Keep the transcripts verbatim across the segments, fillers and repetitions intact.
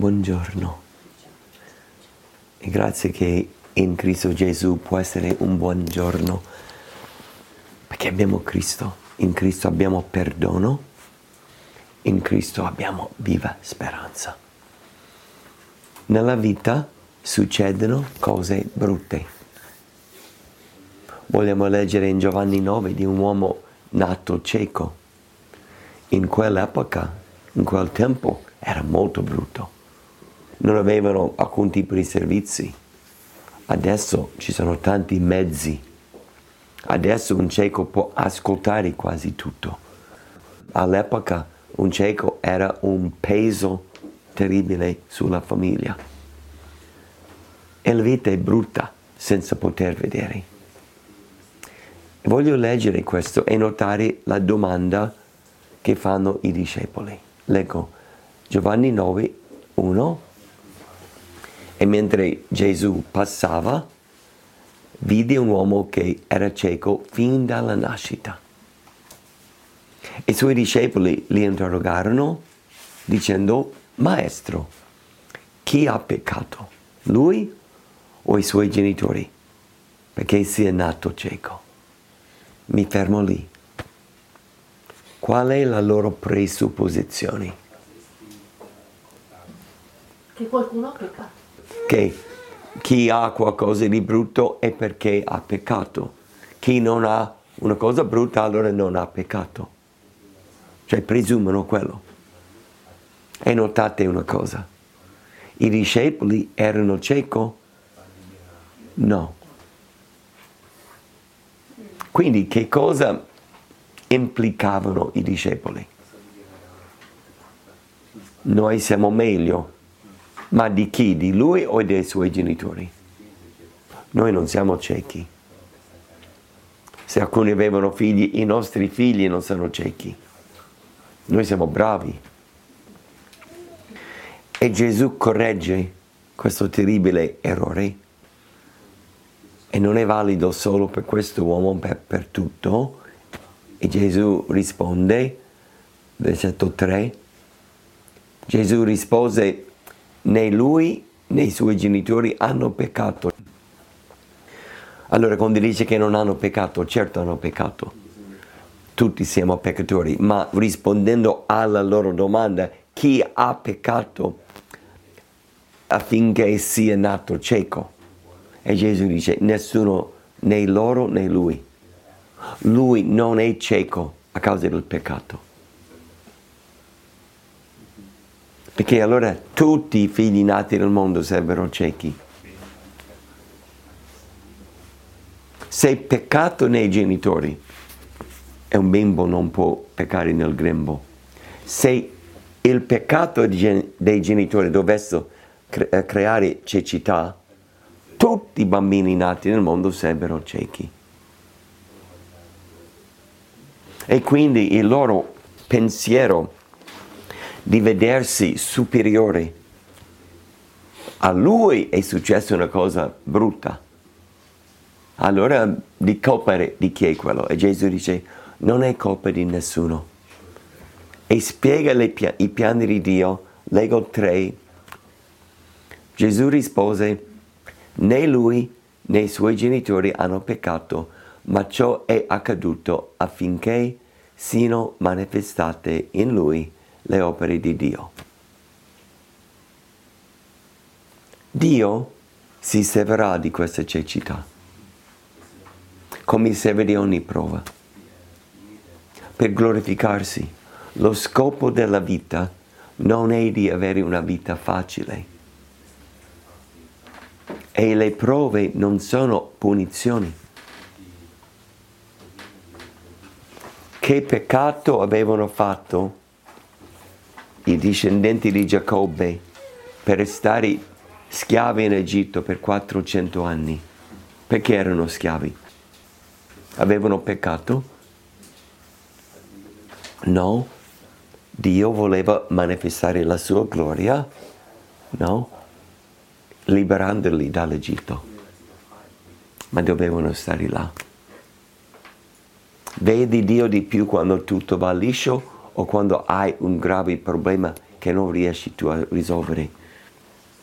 buongiorno. E grazie che in Cristo Gesù può essere un buongiorno, perché abbiamo Cristo, in Cristo abbiamo perdono, in Cristo abbiamo viva speranza. Nella vita succedono cose brutte. Vogliamo leggere in Giovanni nove di un uomo nato cieco. In quell'epoca, in quel tempo, era molto brutto. Non avevano alcun tipo di servizi. Adesso ci sono tanti mezzi. Adesso un cieco può ascoltare quasi tutto. All'epoca un cieco era un peso terribile sulla famiglia. E la vita è brutta senza poter vedere. Voglio leggere questo e notare la domanda che fanno i discepoli. Leggo Giovanni nove, uno. E mentre Gesù passava, vide un uomo che era cieco fin dalla nascita. I suoi discepoli li interrogarono dicendo: Maestro, chi ha peccato? Lui o i suoi genitori? Perché sia nato cieco. Mi fermo lì. Qual è la loro presupposizione? Che qualcuno ha peccato. Che chi ha qualcosa di brutto è perché ha peccato. Chi non ha una cosa brutta allora non ha peccato. Cioè presumono quello. E notate una cosa. I discepoli erano ciechi? No. Quindi che cosa implicavano i discepoli? Noi siamo meglio. Ma di chi? Di lui o dei suoi genitori? Noi non siamo ciechi. Se alcuni avevano figli, i nostri figli non sono ciechi. Noi siamo bravi. E Gesù corregge questo terribile errore. E non è valido solo per questo uomo, per, per tutto. E Gesù risponde, versetto tre. Gesù rispose: né lui né i suoi genitori hanno peccato. Allora quando dice che non hanno peccato, certo hanno peccato. Tutti siamo peccatori, ma rispondendo alla loro domanda, chi ha peccato affinché sia nato cieco? E Gesù dice: nessuno, né loro né lui. Lui non è cieco a causa del peccato. Perché allora tutti i figli nati nel mondo sarebbero ciechi. Se peccato nei genitori, e un bimbo non può peccare nel grembo. Se il peccato dei genitori dovesse cre- creare cecità, tutti i bambini nati nel mondo sarebbero ciechi. E quindi il loro pensiero di vedersi superiore a lui è successa una cosa brutta. Allora di colpa di chi è quello? E Gesù dice: non è colpa di nessuno. E spiega le, i piani di Dio. Leggo tre. Gesù rispose: né lui né i suoi genitori hanno peccato, ma ciò è accaduto affinché siano manifestate in lui le opere di Dio. Dio si servirà di questa cecità, come serve di ogni prova, per glorificarsi. Lo scopo della vita non è di avere una vita facile. E le prove non sono punizioni. Che peccato avevano fatto i discendenti di Giacobbe per stare schiavi in Egitto per quattrocento anni? Perché erano schiavi? Avevano peccato? No. Dio voleva manifestare la sua gloria? No. Liberandoli dall'Egitto. Ma dovevano stare là. Vedi Dio di più quando tutto va liscio o quando hai un grave problema che non riesci tu a risolvere?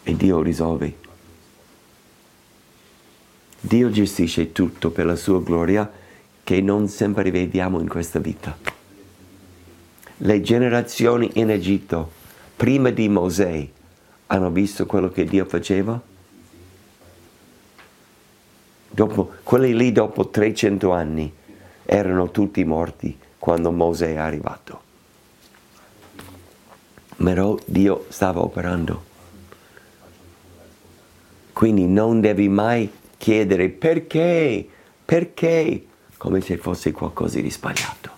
e Dio risolve. Dio gestisce tutto per la sua gloria che non sempre vediamo in questa vita. Le generazioni in Egitto, prima di Mosè, hanno visto quello che Dio faceva? Dopo, quelli lì dopo trecento anni erano tutti morti quando Mosè è arrivato. Però Dio stava operando. Quindi non devi mai chiedere perché, perché, come se fosse qualcosa di sbagliato.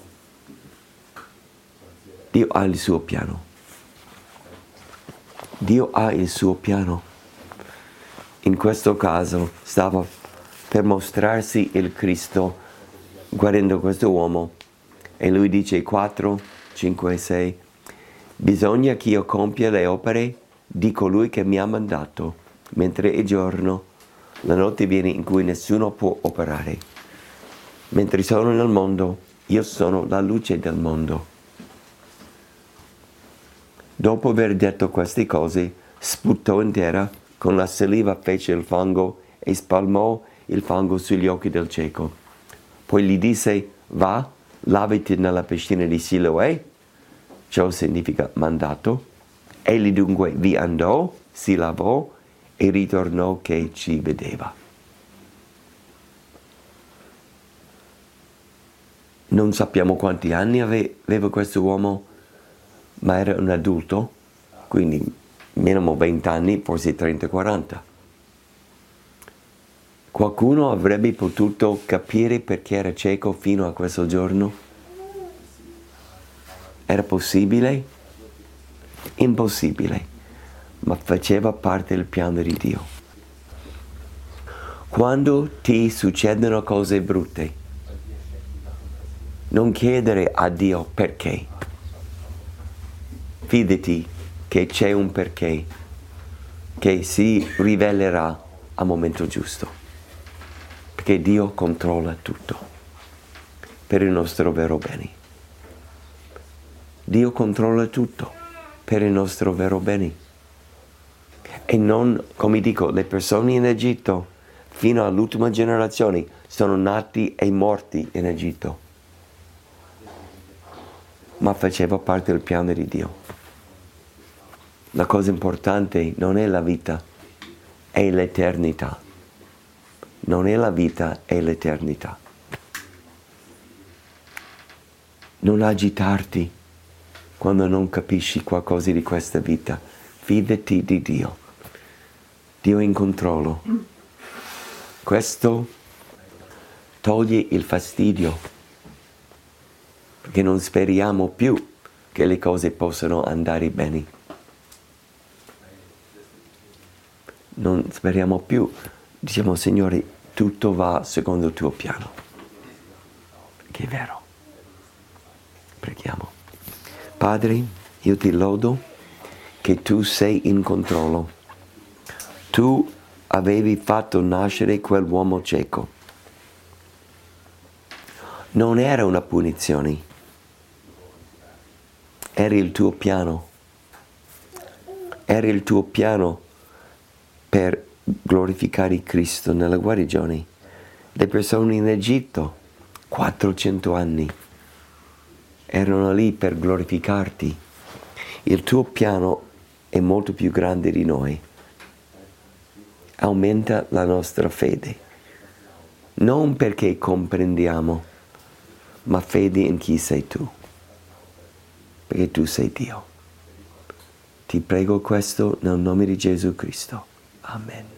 Dio ha il suo piano. Dio ha il suo piano. In questo caso stava per mostrarsi il Cristo guardando questo uomo e lui dice quattro, cinque, sei: bisogna che io compia le opere di colui che mi ha mandato, mentre è giorno, la notte viene in cui nessuno può operare. Mentre sono nel mondo, io sono la luce del mondo. Dopo aver detto queste cose, sputò in terra, con la saliva fece il fango e spalmò il fango sugli occhi del cieco. Poi gli disse: va, lavati nella piscina di Siloè, ciò significa mandato. Egli dunque vi andò, si lavò e ritornò che ci vedeva. Non sappiamo quanti anni aveva questo uomo, ma era un adulto, quindi minimo venti anni, forse trenta quaranta. Qualcuno avrebbe potuto capire perché era cieco fino a questo giorno? Era possibile? Impossibile, ma faceva parte del piano di Dio. Quando ti succedono cose brutte, non chiedere a Dio perché. Fidati che c'è un perché che si rivelerà al momento giusto, perché Dio controlla tutto per il nostro vero bene. Dio controlla tutto per il nostro vero bene. E non, come dico, le persone in Egitto fino all'ultima generazione sono nati e morti in Egitto, ma faceva parte del piano di Dio. La cosa importante non è la vita, è l'eternità. Non è la vita, è l'eternità. Non agitarti quando non capisci qualcosa di questa vita. Fidati di Dio. Dio è in controllo. Questo toglie il fastidio, perché non speriamo più che le cose possano andare bene. Non speriamo più, diciamo: Signore, tutto va secondo il tuo piano, che è vero. Preghiamo. Padre, io ti lodo che tu sei in controllo. Tu avevi fatto nascere quell'uomo cieco. Non era una punizione, era il tuo piano. Era il tuo piano per glorificare Cristo nella guarigione. Le persone in Egitto, quattrocento anni, erano lì per glorificarti. Il tuo piano è molto più grande di noi. Aumenta la nostra fede, non perché comprendiamo, ma fede in chi sei tu, perché tu sei Dio. Ti prego questo nel nome di Gesù Cristo. Amen.